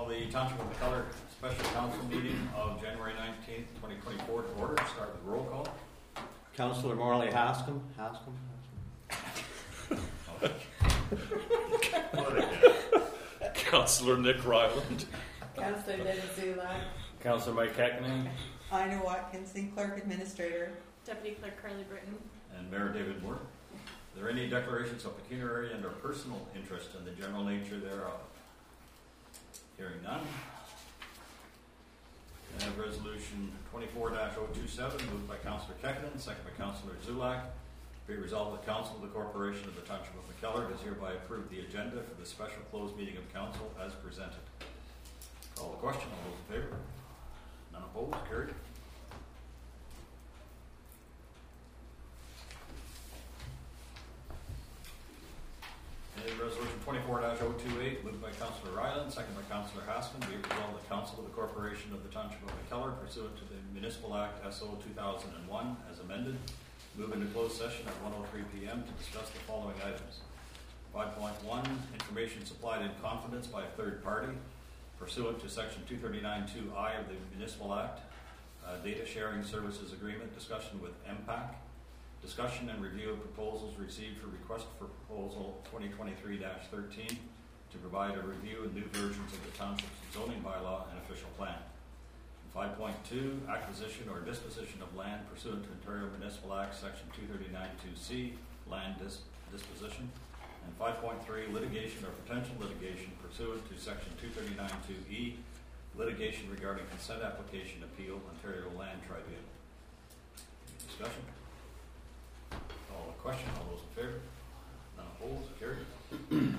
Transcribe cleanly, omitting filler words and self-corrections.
Call the Township of McKellar Special Council meeting of January 19th, 2024 to order. Start with roll call. Councillor Morley Hascom. Councillor Nick Ryland. Councillor Dennis Zulak. Councillor Mike Hackney. Ina Watkinson, Clerk Administrator. Deputy Clerk Carly Britton. And Mayor David Moore. Are there any declarations of pecuniary and or personal interest in the general nature thereof? Hearing none. I have resolution 24-027 moved by Councillor Kekkonen, second by Councillor Zulak. Be resolved that Council of the Corporation of the Township of McKellar does hereby approve the agenda for the special closed meeting of Council as presented. Call the question. All those in favor? None opposed? Carried. And resolution 24-028 moved by Councillor Ryland, second by Councillor Haskin. Be it resolved that Council of the Corporation of the Township of McKellar, pursuant to the Municipal Act SO 2001 as amended, move into closed session at 1:03 p.m. to discuss the following items. 5.1, information supplied in confidence by a third party, pursuant to Section 239(2)I of the Municipal Act, data sharing services agreement, discussion with MPAC, discussion and review of proposals received for request for proposal 2023-13 to provide a review of new versions of the Township's zoning bylaw and official plan. 5.2, acquisition or disposition of land pursuant to Ontario Municipal Act Section 239(2)C, land disposition. And 5.3, litigation or potential litigation pursuant to Section 239(2)E, litigation regarding consent application appeal, Ontario Land Tribunal. Any discussion? Call the question. All those in favor? None opposed? Carried.